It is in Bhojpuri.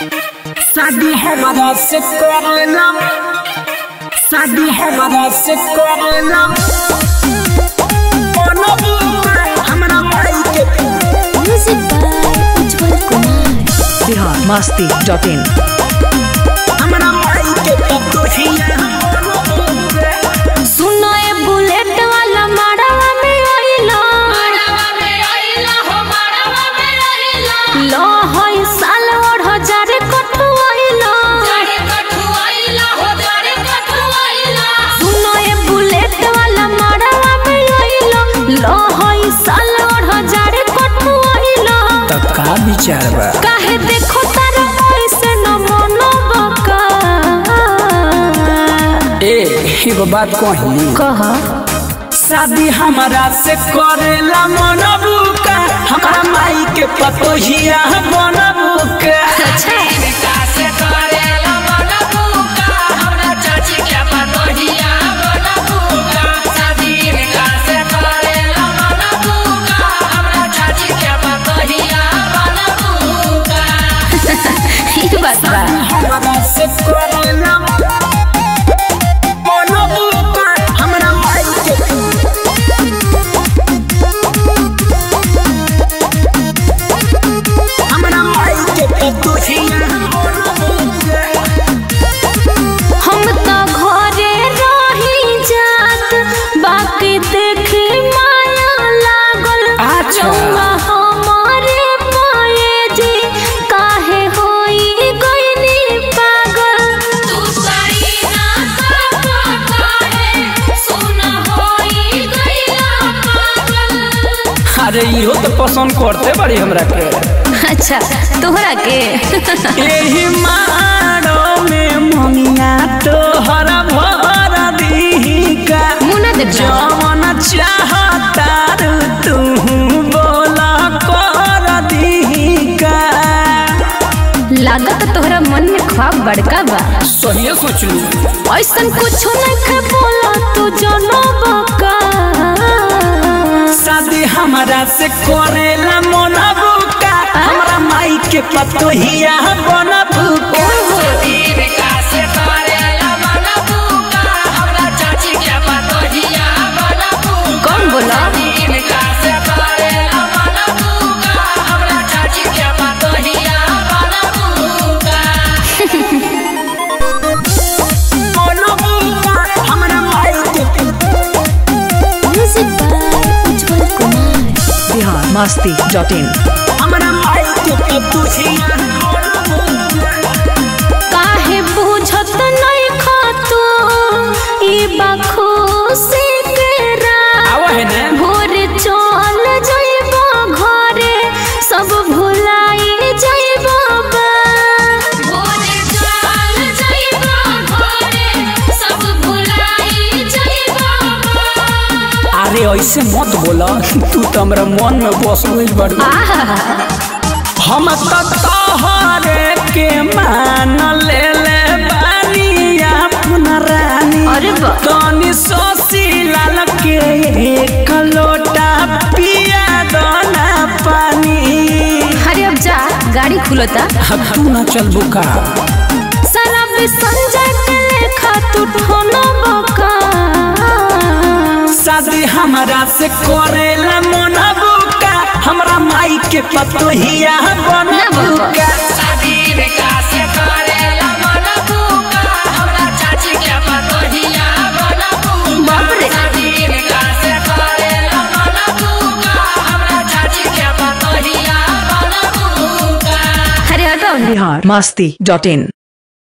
शादी हमारा से करना, शादी हमारा से करना, हमारा भाई के music by Ujjwal Kumar. biharmasti.in हमारा भाई के पतोहिया सुनो ए बुलेट वाला माड़वा में आइला हो, माड़वा में आइला लो होई साल 8000 कटुआइला हो, कटुआइला सुनो ए बुलेट वाला माड़वा में आइला लो होई साल 8000 कटुआइला। तब का विचार बा काहे देखो तारा ऐसे न मनोबका एगो बात कही कहा शादी हमारा से करेला मनबुका, हमारा माई के पतोहिया बनबुका। अच्छा ये बात बा हमारा से करेला मनबुका, हमारा माई के हमारा माई के पतोहिया बनबुका। हम तो घरे रही जात बाकी देखे माया लागल। अच्छा। रउआ हमारे पाए जी काहे होई गइनी पागल। तू सही ना काहे सुना होई गइला पागल। अरे इहो तो पसंद करते बड़ी हमरा के। अच्छा तोहरा के एही मारो में मंगिया तोहर भर दीका, मुना दे जवन चाहता तू बोला कर दीका। लागत तोहरा मन में ख्वाब बड़का बा। सही सोचलू ऐसन कुछ नहीं बोला तू जनबका। शादी हमारा से करेला मनबुका, हमरा माई के पतोहिया बनबुका। कौन बोला बनबुका, हमरा माई के music by Ujjwal Kumar. biharmasti.in हमरा माई के पतोहिया बनबुका। काहे बुझत नहीं खातू ई बखुशी के रात। आवा है ना भोर चल जाइबो घरे सब भुलाई जाइबो बा। भोर चल जाइबो घरे सब भुलाई जाइबो बा। अरे ऐसे मत बोला, तू तो हमरा मन में बस गइल बाड़ू। हम तो तोहरे के मान ले बानी अपना रानी। अरे बा तनी सोशीलाल के एक लोटा पिया दो ना पानी। अरे अब जा गाड़ी खुलता। अब तू ना चलबू का सारा संजय के लेखा तू ठोनो बका। शादी हमारा से करेला मनबुका, हमरा माई के पतोहिया बनबुका। बाप रे अरे हटाओ biharmasti.in